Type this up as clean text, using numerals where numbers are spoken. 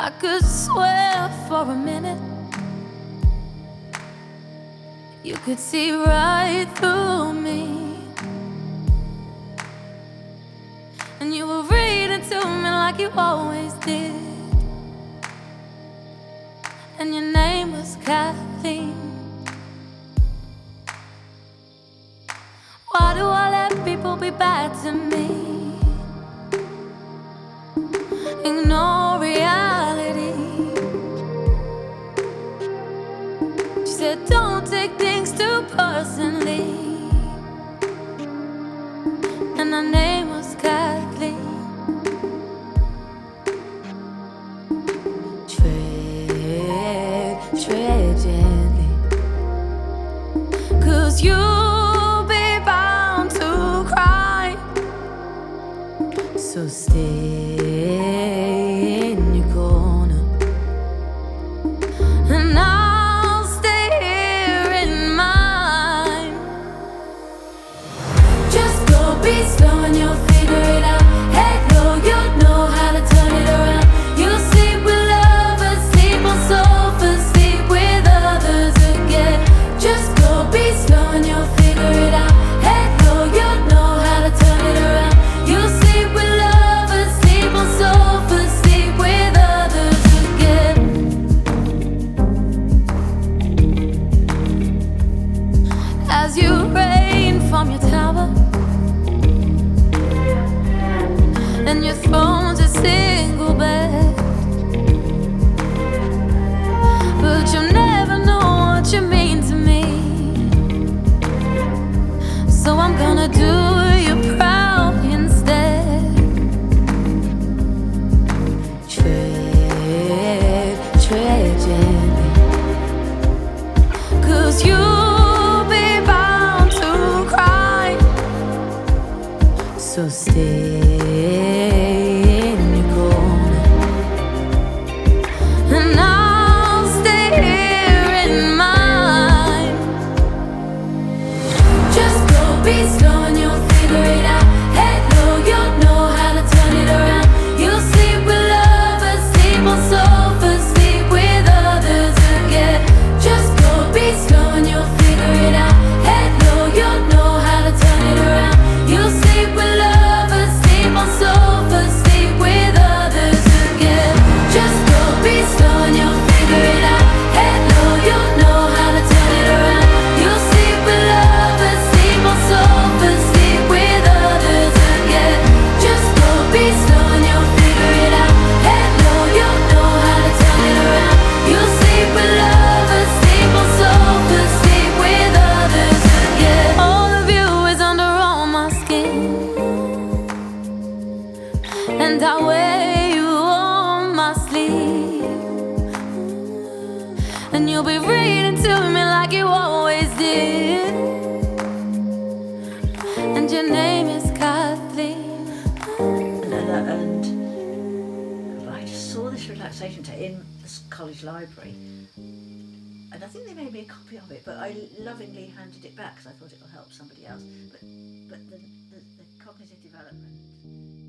I could swear for a minute you could see right through me, and you were reading to me like you always did, and your name was Kathleen. Why do I let people be bad to me? Ignore reality. She said don't take things too personally, and her name was Kathleen. Tread gently, 'cause you'll be bound to cry. So stay in your corner, and I'll stay here in mine. Just go be slow and you'll figure it out. Head low, you'll know how to turn it around. You'll sleep with lovers, sleep on sofas, sleep with others again. Just go be slow and you'll figure it out. Head low, you'll know how to turn it around. You'll sleep with lovers, sleep on sofas, sleep with others again. As you rain from your tower and your throne's a single bed, but you'll never know what you mean to me. So I'm gonna do you proud instead. Tread gently, 'cause you'll be bound to cry. So stay in your corner, and I'll stay here in mine. Just go be slow and you'll figure it out. Head low, you'll know how to turn it around. You'll sleep with lovers, sleep on sofas, sleep with others again. Just go be slow and you'll figure it out. Head low, you'll know how to turn it around. You'll sleep with lovers, sleep on sofas, sleep with others again. Just go be slow and you'll figure it out. Head low, you'll know how to turn it around. You'll sleep with lovers, sleep on sofas, sleep with others again. Just go be slow and you'll figure it out. Head low, you'll know how to turn it around. You'll sleep with lovers, sleep on sofas, sleep with others again. All of you is under all my skin, and I wear you on my sleeve, and you'll be reading to me like you always did, and your name is Kathleen. And I just saw this relaxation tape in the college library, and I think they made me a copy of it, but I lovingly handed it back because I thought it will help somebody else. But the cognitive development